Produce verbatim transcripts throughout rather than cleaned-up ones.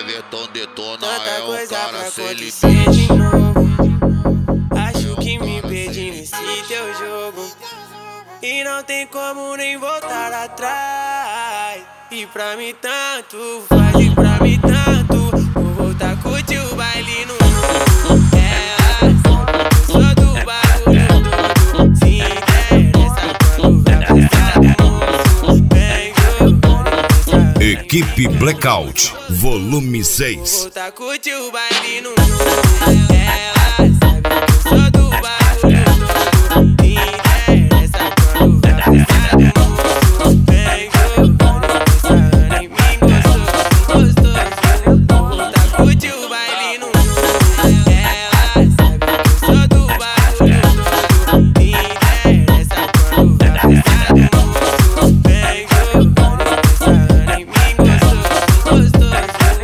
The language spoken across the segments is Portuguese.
Everton detona, Tanta é um coisa cara pra sem acontecer limite. de novo. Acho que me perdi nesse teu jogo e não tem como nem voltar atrás. E pra mim tanto faz, e pra mim tanto vou voltar a curtir o baile no mundo. Ela sabe que eu sou do bagulho, se interessa quando vai passar do moço. Vem jogando. Equipe Blackout, volume seis. Vou voltar a curtir o baile no mundo. Ela sabe que eu sou do bagulho, se interessa quando vai passar do moço. Vem jogando em mim, gostoso, gostoso. Vou voltar a curtir o baile no mundo. Ela sabe que eu sou do bagulho, se interessa quando vai passar do moço. Vem jogando em mim, gostoso, gostoso.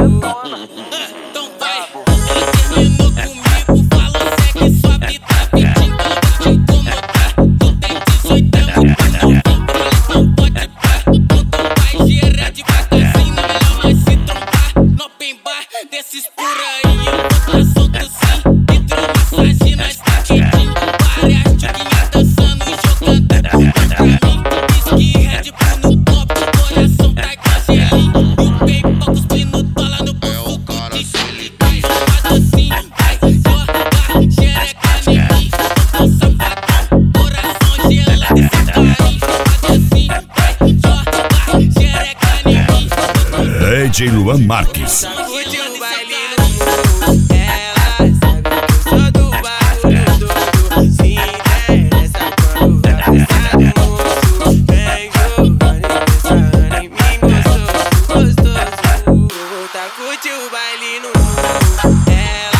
Então vai, ela terminou comigo, falou se é que sua vida pedindo pra te incomodar. Tu tem dezoito, é muito novinho, não pode par. Então vai, gira devagarzinho, melhor nós se trombar. No open bar, desses por aí, eu vou tá solto sim. Hidromassagem, nós tá quentinho, várias tchuquinhas dançando e jogando pra mim. Whisky, Red Bull no copo, coração tá igual gelinho. E o bem poucos pinos, dólar no bolso, Gucci, vai, assim, vai, joga, xereca em mim. Eu tô safadão, coração gelado, esse carinho, assim, vai, joga, xereca em mim. D J Luan Marques. Curte o baile no mundo. Ela sabe que eu sou do bagulho, se interessa quando vai passar do moço. Vem jogando em mim, gostoso, gostoso. Vou voltar a curtir o baile no mundo. Ela